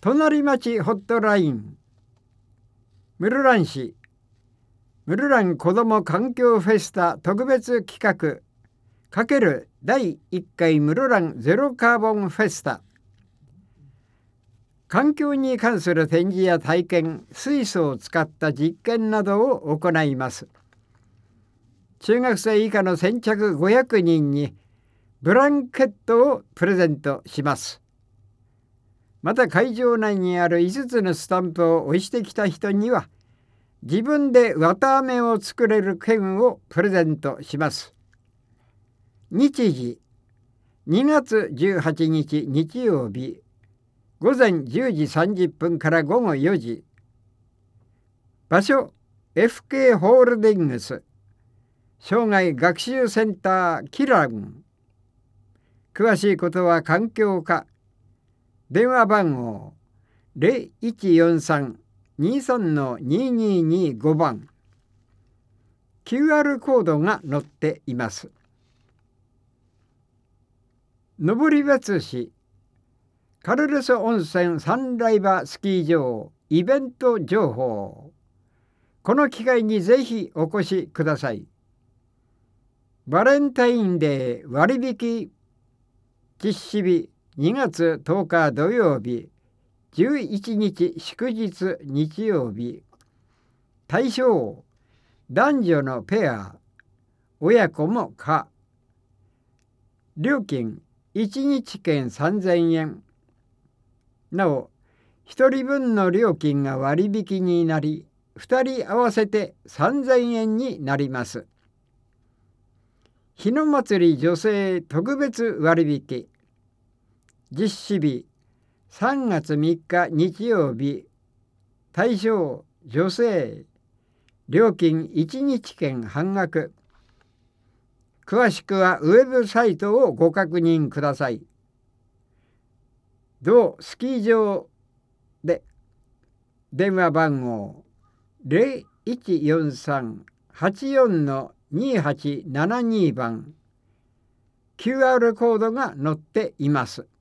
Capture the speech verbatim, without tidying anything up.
隣町ホットライン、室蘭市室蘭子ども環境フェスタ特別企画×だいいっかい室蘭ゼロカーボンフェスタ。環境に関する展示や体験、水素を使った実験などを行います。中学生以下の先着ごひゃくにんにブランケットをプレゼントします。また会場内にあるいつつのスタンプを押してきた人には自分で綿あめを作れる券をプレゼントします。日時にがつじゅうはちにち日曜日ごぜんじゅうじさんじゅっぷんからごごよじ。場所 エフケー ホールディングス生涯学習センターキラン。詳しいことは環境課。電話番号 ゼロいちよんさん にさん にににご 番。キューアール コードが載っています。登別市カルルス温泉サンライバスキー場イベント情報。この機会にぜひお越しください。バレンタインデー割引実施日にがつとおか土曜日、じゅういちにち祝日日曜日。対象男女のペア、親子も可。料金いちにちけんさんぜんえん。なおひとりぶんの料金が割引になりふたり合わせてさんぜんえんになります。日の祭り女性特別割引実施日さんがつみっか日曜日。対象女性。料金いちにちけん半額。詳しくはウェブサイトをご確認ください。同スキー場で電話番号 ゼロいちよんさん はちよん にはちななに 番。キューアール コードが載っています。